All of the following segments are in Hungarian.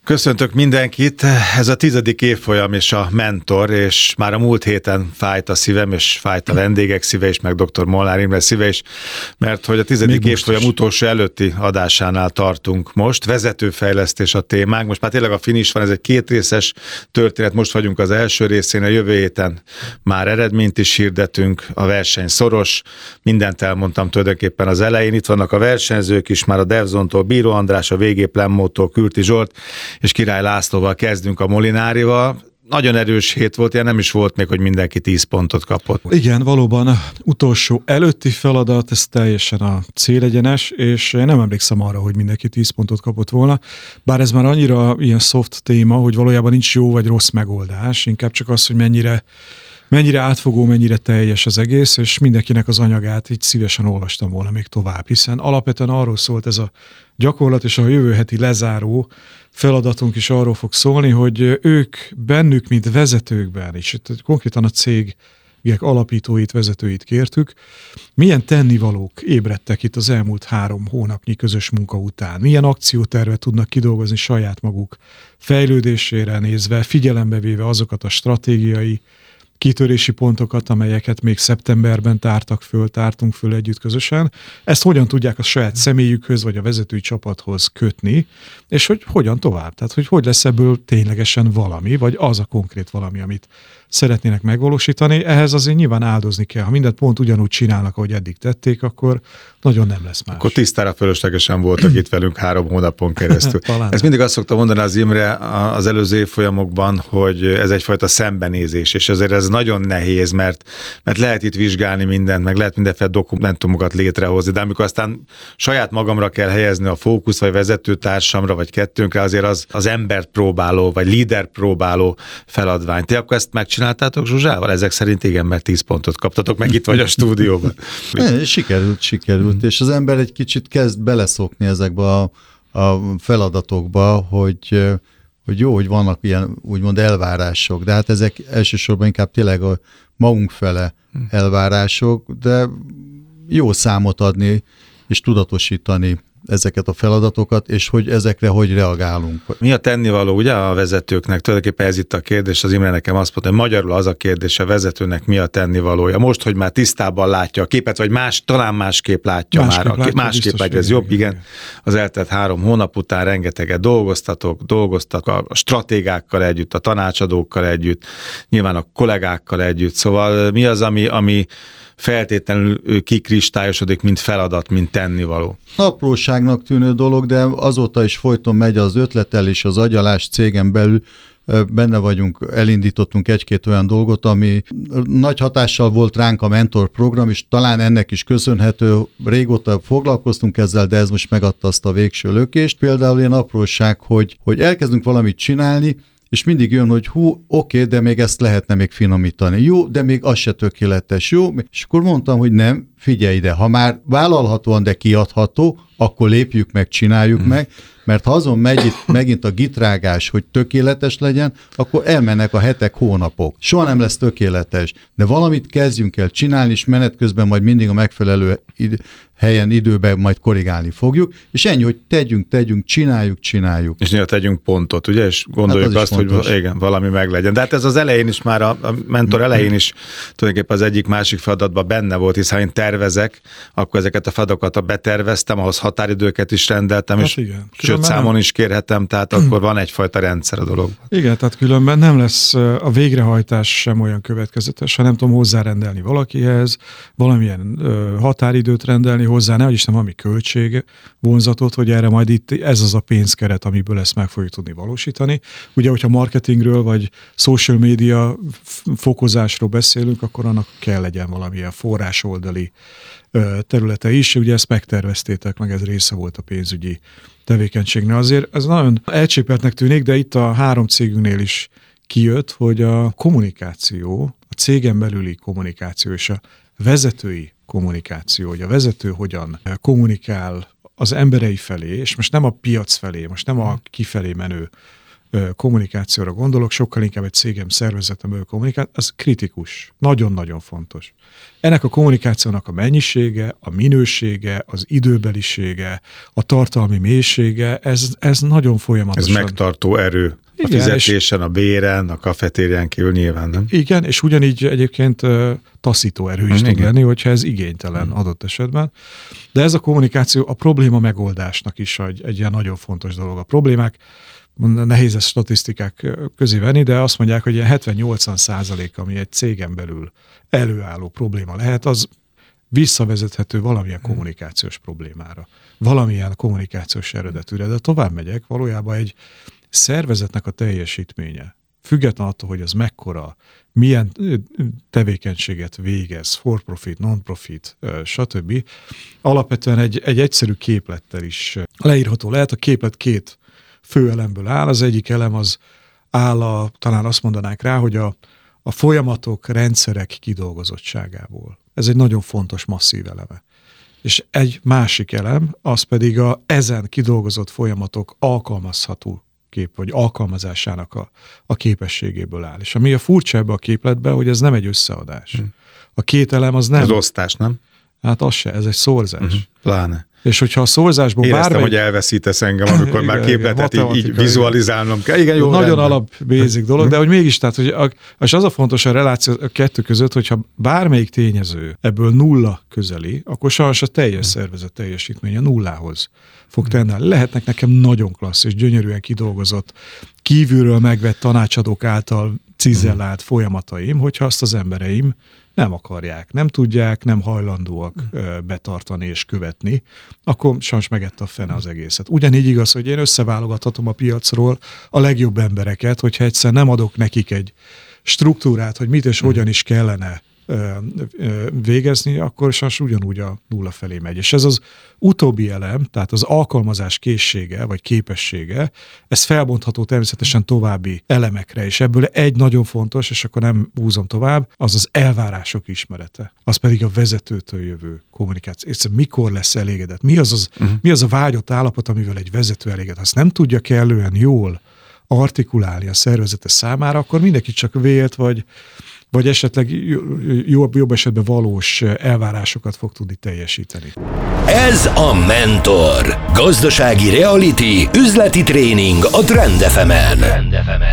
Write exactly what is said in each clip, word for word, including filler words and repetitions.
Köszöntök mindenkit, ez a tizedik évfolyam és a mentor, és már a múlt héten fájt a szívem, és fájt a vendégek szíve is, meg doktor Molnár Imre szíve is, mert hogy a tizedik évfolyam utolsó előtti adásánál tartunk most, vezetőfejlesztés a témánk, most már tényleg a finish van, ez egy kétrészes történet, most vagyunk az első részén, a jövő héten már eredményt is hirdetünk, a verseny szoros, mindent elmondtam tulajdonképpen az elején, itt vannak a versenyzők is, már a DevZone-tól Bíró András, a vé gé Plemmo-tól Kürti Zsolt, és Király Lászlóval kezdünk a Molinárival. Nagyon erős hét volt, ilyen nem is volt még, hogy mindenki tíz pontot kapott. Igen, valóban utolsó előtti feladat, ez teljesen a célegyenes, és én nem emlékszem arra, hogy mindenki tíz pontot kapott volna, bár ez már annyira ilyen soft téma, hogy valójában nincs jó vagy rossz megoldás, inkább csak az, hogy mennyire mennyire átfogó, mennyire teljes az egész, és mindenkinek az anyagát így szívesen olvastam volna még tovább, hiszen alapvetően arról szólt ez a gyakorlat, és a jövő heti lezáró feladatunk is arról fog szólni, hogy ők bennük, mint vezetőkben, és itt konkrétan a cégek alapítóit, vezetőit kértük, milyen tennivalók ébredtek itt az elmúlt három hónapnyi közös munka után, milyen akciótervet tudnak kidolgozni saját maguk fejlődésére nézve, figyelembe véve azokat a stratégiai kitörési pontokat, amelyeket még szeptemberben tártak föl, tártunk föl együtt közösen. Ezt hogyan tudják a saját személyükhöz, vagy a vezetői csapathoz kötni, és hogy hogyan tovább. Tehát, hogy hogy lesz ebből ténylegesen valami, vagy az a konkrét valami, amit szeretnének megvalósítani. Ehhez azért nyilván áldozni kell. Ha mindent pont ugyanúgy csinálnak, ahogy eddig tették, akkor nagyon nem lesz más. Akkor tisztára fölöslegesen voltak itt velünk három hónapon keresztül. Ezt mindig azt szokta mondani az Imre az előző évfolyamokban, hogy ez egyfajta szembenézés, és azért ez nagyon nehéz, mert, mert lehet itt vizsgálni mindent, meg lehet mindenféle dokumentumokat létrehozni, de amikor aztán saját magamra kell helyezni a fókusz, vagy vezetőtársamra, vagy kettőnkre, azért az, az embert próbáló, vagy líder próbáló feladvány. Ti akkor ezt megcsináltátok Zsuzsával? Ezek szerint igen, mert tíz pontot kaptatok, meg itt vagy a stúdióban. Sikerült, sikerült, mm. és az ember egy kicsit kezd beleszokni ezekbe a, a feladatokba, hogy, hogy jó, hogy vannak ilyen úgymond elvárások, de hát ezek elsősorban inkább tényleg a magunk fele elvárások, de jó számot adni és tudatosítani ezeket a feladatokat, és hogy ezekre hogy reagálunk. Mi a tennivaló, ugye a vezetőknek? Tulajdonképpen ez itt a kérdés, az Imre nekem azt mondta, hogy magyarul az a kérdés, a vezetőnek mi a tennivalója. Most, hogy már tisztában látja a képet, vagy más, talán másképp látja másképp már. Látja, másképp látja, ez jobb, igen. Az eltelt három hónap után rengeteget dolgoztatok, dolgoztak a stratégákkal együtt, a tanácsadókkal együtt, nyilván a kollégákkal együtt. Szóval mi az, ami, ami feltétlenül kikristályosodik, mint feladat, mint tennivaló? Apróságnak tűnő dolog, de azóta is folyton megy az ötletelés, az agyalás cégen belül, benne vagyunk, elindítottunk egy-két olyan dolgot, ami nagy hatással volt ránk a mentor program, és talán ennek is köszönhető, régóta foglalkoztunk ezzel, de ez most megadta azt a végső lökést. Például ilyen apróság, hogy, hogy elkezdünk valamit csinálni, és mindig jön, hogy hú, oké, de még ezt lehetne még finomítani. Jó, de még az se tökéletes. Jó, és akkor mondtam, hogy nem, figyelj ide, ha már vállalhatóan, de kiadható, akkor lépjük meg, csináljuk hmm. meg, mert ha azon megy itt megint a gitrágás, hogy tökéletes legyen, akkor elmennek a hetek, hónapok. Soha nem lesz tökéletes, de valamit kezdjünk el csinálni, és menet közben majd mindig a megfelelő id- helyen, időben majd korrigálni fogjuk, és ennyi, hogy tegyünk, tegyünk, csináljuk, csináljuk. És néha tegyünk pontot, ugye, és gondoljuk hát az azt, fontos. Hogy igen, valami meglegyen. De hát ez az elején is már, a, a mentor elején is tulajdonképpen az egyik másik feladatban benne volt, hiszen én tervezek, akkor ezeket a feladatokat beterveztem, ahhoz határidőket is rendeltem, hát és igen. Sőt, számon nem... is kérhetem, tehát akkor van egyfajta rendszer a dologban. Igen, tehát különben nem lesz a végrehajtás sem olyan következetes, ha nem tudom hozzárendelni valakihez, valamilyen ö, határidőt rendelni hozzá, nehogy Isten valami költség vonzatot, hogy erre majd itt ez az a pénzkeret, amiből ezt meg fogjuk tudni valósítani. Ugye, hogyha marketingről vagy social media fokozásról beszélünk, akkor annak kell legyen valamilyen forrásoldali területe is. Ugye ezt megterveztétek, meg ez része volt a pénzügyi tevékenységnél. Azért ez nagyon elcsépeltnek tűnik, de itt a három cégünknél is kijött, hogy a kommunikáció, a cégen belüli kommunikáció és a vezetői kommunikáció, hogy a vezető hogyan kommunikál az emberei felé, és most nem a piac felé, most nem a kifelé menő kommunikációra gondolok, sokkal inkább egy cégem szervezetemből kommunikál, az kritikus, nagyon-nagyon fontos. Ennek a kommunikációnak a mennyisége, a minősége, az időbelisége, a tartalmi mélysége, ez, ez nagyon folyamatosan. Ez megtartó erő. A igen, fizetésen, a béren, a kafetérián kívül nyilván, nem? Igen, és ugyanígy egyébként taszító erő is tud lenni, hogyha ez igénytelen hmm. adott esetben. De ez a kommunikáció a probléma megoldásnak is egy, egy ilyen nagyon fontos dolog. A problémák, nehéz ezt statisztikák közé venni, de azt mondják, hogy ilyen hetven-nyolcvan százalék, ami egy cégen belül előálló probléma lehet, az visszavezethető valamilyen kommunikációs problémára, valamilyen kommunikációs eredetűre, de tovább megyek, valójában egy szervezetnek a teljesítménye, független attól, hogy az mekkora, milyen tevékenységet végez, for profit, non-profit, stb. Alapvetően egy, egy egyszerű képlettel is leírható lehet. A képlet két fő elemből áll. Az egyik elem az áll, a, talán azt mondanánk rá, hogy a, a folyamatok, rendszerek kidolgozottságából. Ez egy nagyon fontos, masszív eleme. És egy másik elem, az pedig a ezen kidolgozott folyamatok alkalmazható kép, vagy alkalmazásának a, a képességéből áll. És ami a furcsa ebbe a képletbe, hogy ez nem egy összeadás. Hmm. A két elem az nem... Ez osztás, nem? Hát az se, ez egy szorzás. Uh-huh. Pláne. És hogyha a szorzásból éreztem, bármely... hogy elveszítesz engem, amikor igen, már képletet igen, így, így vizualizálnom kell. Igen, jó, nagyon rendben. Alap, basic dolog, de hogy mégis, tehát, hogy a, és az a fontos a reláció a kettő között, hogyha bármelyik tényező ebből nulla közeli, akkor sajnos a teljes szervezet teljesítménye nullához fog tenni. Lehetnek nekem nagyon klassz és gyönyörűen kidolgozott, kívülről megvett tanácsadók által cizellált folyamataim, hogyha azt az embereim nem akarják, nem tudják, nem hajlandóak betartani és követni, akkor sajnos megette a fene az egészet. Ugyanígy igaz, hogy én összeválogathatom a piacról a legjobb embereket, hogyha egyszer nem adok nekik egy struktúrát, hogy mit és hogyan is kellene végezni, akkor sajnos ugyanúgy a nulla felé megy. És ez az utóbbi elem, tehát az alkalmazás készsége, vagy képessége, ez felbontható természetesen további elemekre, és ebből egy nagyon fontos, és akkor nem húzom tovább, az az elvárások ismerete. Az pedig a vezetőtől jövő kommunikáció. És mikor lesz elégedett? Mi az, az, uh-huh. mi az a vágyott állapot, amivel egy vezető elégedett? Ha ezt nem tudja kellően jól artikulálni a szervezete számára, akkor mindenki csak vélt, vagy vagy esetleg jobb, jobb esetben valós elvárásokat fog tudni teljesíteni. Ez a Mentor. Gazdasági reality, üzleti tréning a Trend ef emen.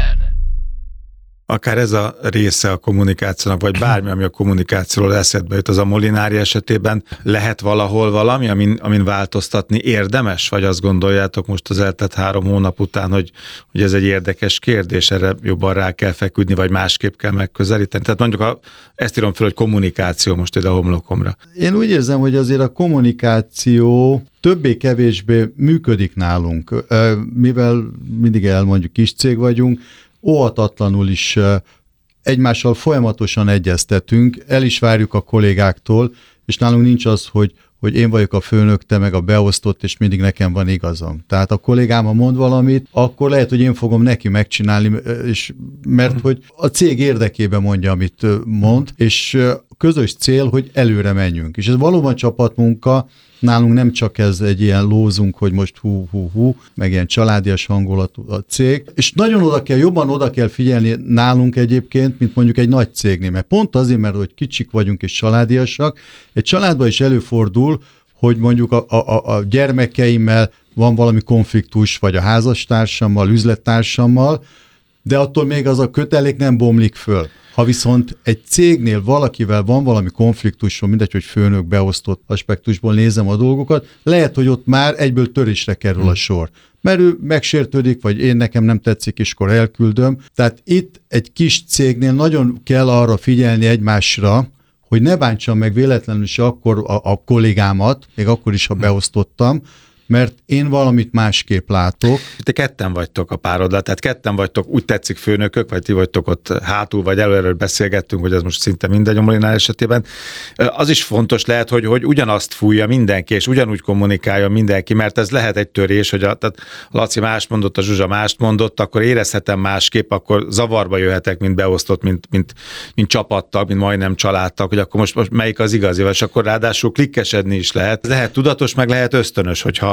Akár ez a része a kommunikációnak, vagy bármi, ami a kommunikációról eszedbe jut, az a Molinari esetében lehet valahol valami, amin, amin változtatni érdemes? Vagy azt gondoljátok most az eltelt három hónap után, hogy, hogy ez egy érdekes kérdés, erre jobban rá kell feküdni, vagy másképp kell megközelíteni? Tehát mondjuk a, ezt írom fel, hogy kommunikáció most ide a homlokomra. Én úgy érzem, hogy azért a kommunikáció többé-kevésbé működik nálunk, mivel mindig elmondjuk kis cég vagyunk, óhatatlanul is egymással folyamatosan egyeztetünk, el is várjuk a kollégáktól, és nálunk nincs az, hogy, hogy én vagyok a főnök, te meg a beosztott, és mindig nekem van igazam. Tehát a kollégám, ha mond valamit, akkor lehet, hogy én fogom neki megcsinálni, és mert hogy a cég érdekében mondja, amit mond, és közös cél, hogy előre menjünk. És ez valóban csapatmunka, nálunk nem csak ez egy ilyen lózunk, hogy most hú-hú-hú, meg ilyen családias hangulatú a cég, és nagyon oda kell, jobban oda kell figyelni nálunk egyébként, mint mondjuk egy nagy cégnél, mert pont azért, mert hogy kicsik vagyunk és családiasak, egy családban is előfordul, hogy mondjuk a, a, a gyermekeimmel van valami konfliktus, vagy a házastársammal, üzlettársammal, de attól még az a kötelék nem bomlik föl. Ha viszont egy cégnél valakivel van valami konfliktusom, mindegy, hogy főnök beosztott aspektusból nézem a dolgokat, lehet, hogy ott már egyből törésre kerül a sor. Mert ő megsértődik, vagy én nekem nem tetszik, és akkor elküldöm. Tehát itt egy kis cégnél nagyon kell arra figyelni egymásra, hogy ne bántsam meg véletlenül is akkor a, a kollégámat, még akkor is, ha beosztottam, mert én valamit másképp látok. Te ketten vagytok a pároddal, tehát ketten vagytok, úgy tetszik főnökök, vagy ti vagytok ott hátul, vagy előről beszélgettünk, hogy ez most szinte mindegy a Molinár esetében. Az is fontos lehet, hogy, hogy ugyanazt fújja mindenki, és ugyanúgy kommunikálja mindenki, mert ez lehet egy törés, hogy a, tehát a Laci más mondott, a Zsuzsa mást mondott, akkor érezhetem másképp, akkor zavarba jöhetek, mint beosztott, mint, mint, mint csapattag, mint majdnem családtag, hogy akkor most, most melyik az igazi, és akkor ráadásul klikkesedni is lehet. Lehet tudatos, meg lehet ösztönös, hogyha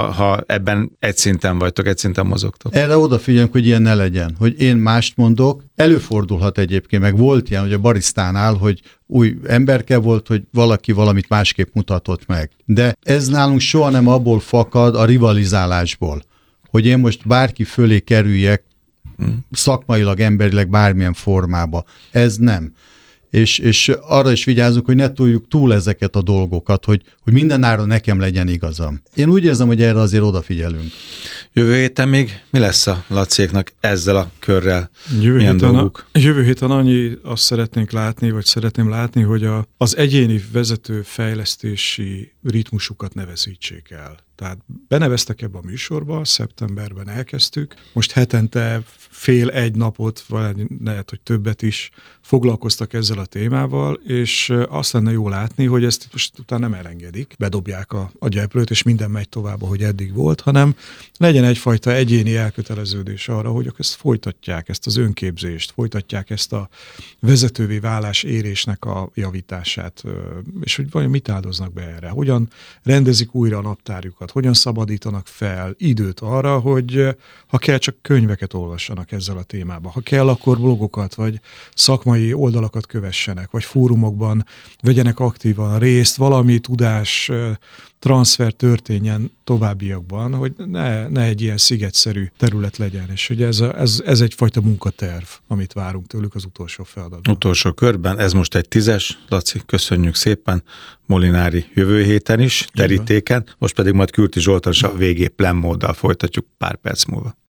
ha ebben egy szinten vagytok, egy szinten mozogtok. Erre odafigyelünk, hogy ilyen ne legyen, hogy én mást mondok. Előfordulhat egyébként, meg volt ilyen, hogy a barisztánál, hogy új emberke volt, hogy valaki valamit másképp mutatott meg. De ez nálunk soha nem abból fakad a rivalizálásból, hogy én most bárki fölé kerüljek, hmm. szakmailag, emberileg bármilyen formába. Ez nem. És, és arra is vigyázunk, hogy ne túljuk túl ezeket a dolgokat, hogy, hogy mindenáron nekem legyen igazam. Én úgy érzem, hogy erre azért odafigyelünk. Jövő héten még mi lesz a Laciéknak ezzel a körrel? Jövő héten, a, jövő héten annyi azt szeretnénk látni, vagy szeretném látni, hogy a, az egyéni vezető fejlesztési ritmusukat ne veszítsék el. Tehát beneveztek ebbe a műsorba, szeptemberben elkezdtük, most hetente fél egy napot, vagy lehet, hogy többet is foglalkoztak ezzel a témával, és azt lenne jó látni, hogy ezt most utána nem elengedik, bedobják a, a gyeplőt, és minden megy tovább, ahogy eddig volt, hanem legyen egyfajta egyéni elköteleződés arra, hogy ezt folytatják, ezt az önképzést, folytatják ezt a vezetővé válás érésnek a javítását, és hogy vajon mit áldoznak be erre, hogyan rendezik újra a naptárjukat, hogyan szabadítanak fel időt arra, hogy ha kell, csak könyveket olvassanak ezzel a témában. Ha kell, akkor blogokat, vagy szakmai oldalakat kövessenek, vagy fórumokban vegyenek aktívan részt, valami tudás transfer történjen továbbiakban, hogy ne, ne egy ilyen szigetszerű terület legyen, és hogy ez, a, ez, ez egyfajta munkaterv, amit várunk tőlük az utolsó feladatban. Utolsó körben, ez most egy tízes, Laci, köszönjük szépen, Molinári jövő héten is, terítéken, most pedig majd Kürti Zsoltal és a végé plan móddal folytatjuk pár perc múlva.